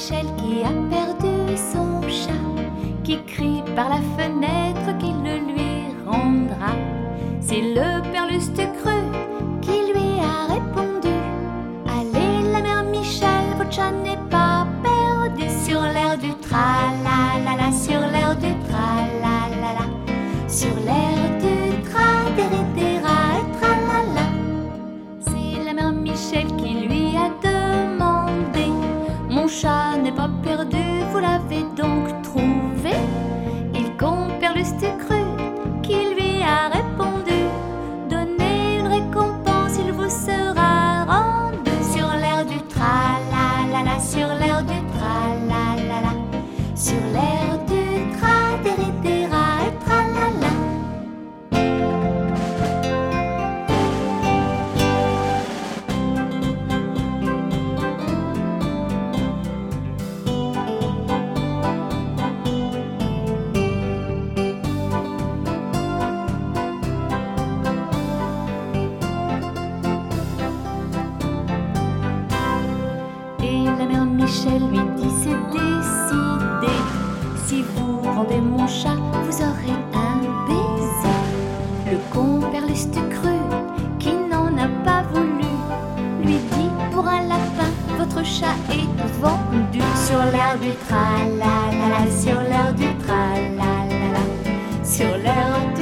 Michel qui a perdu son chat, qui crie par la fenêtre qu'il le lui rendra. C'est le Père Lustucru qui lui a répondu: allez la mère Michel, votre chat n'est pas perdu. Sur l'air du tra-la-la-la, sur l'air du tra-la-la-la, sur l'air du tra-dé-dé-dé-ra et tra-la-la. C'est la mère Michel qui lui a demandé: mon chat n'est pas perdu, vous l'avez donc trouvé? Et le compère Lustucru qui lui a répondu: donnez une récompense, il vous sera rendu. Sur l'air du tra-la-la-la, sur l'air du tra-la-la-la, sur l'air du tra-dé-dé-dé-ra et tra-la-la. Et la mère Michel lui dit: c'est décidé, si vous rendez mon chat, vous aurez un baiser. Le compère Lustucru, qui n'en a pas voulu, lui dit pour un lapin: votre chat est vendu. Sur l'air du tra-la-la-la, sur l'air du tra-la-la-la, sur l'air du